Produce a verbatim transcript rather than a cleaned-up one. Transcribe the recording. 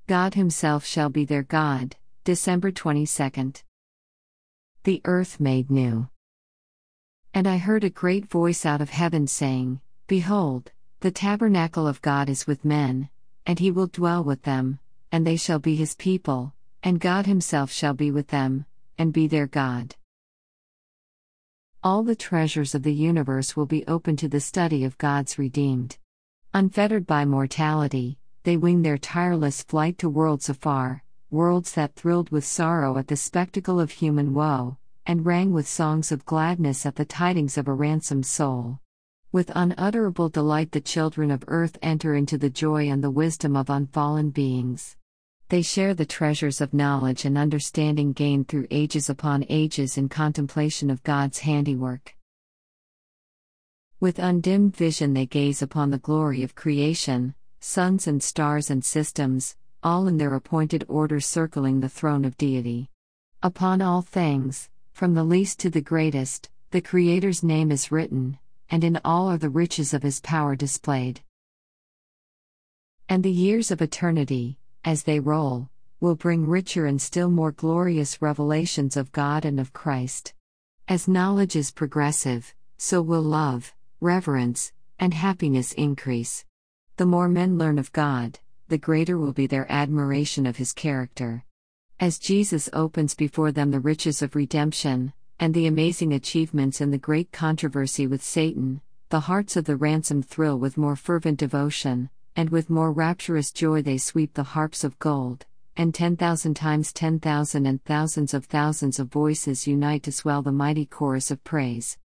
God Himself shall be their God. December twenty-second. The earth made new. And I heard a great voice out of heaven saying, Behold, the tabernacle of God is with men, and He will dwell with them, and they shall be His people, and God Himself shall be with them, and be their God. All the treasures of the universe will be open to the study of God's redeemed. Unfettered by mortality, they wing their tireless flight to worlds afar, worlds that thrilled with sorrow at the spectacle of human woe, and rang with songs of gladness at the tidings of a ransomed soul. With unutterable delight the children of earth enter into the joy and the wisdom of unfallen beings. They share the treasures of knowledge and understanding gained through ages upon ages in contemplation of God's handiwork. With undimmed vision they gaze upon the glory of creation, suns and stars and systems, all in their appointed order circling the throne of deity. Upon all things, from the least to the greatest, the Creator's name is written, and in all are the riches of His power displayed. And the years of eternity, as they roll, will bring richer and still more glorious revelations of God and of Christ. As knowledge is progressive, so will love, reverence, and happiness increase. The more men learn of God, the greater will be their admiration of His character. As Jesus opens before them the riches of redemption, and the amazing achievements in the great controversy with Satan, the hearts of the ransomed thrill with more fervent devotion, and with more rapturous joy they sweep the harps of gold, and ten thousand times ten thousand and thousands of thousands of voices unite to swell the mighty chorus of praise.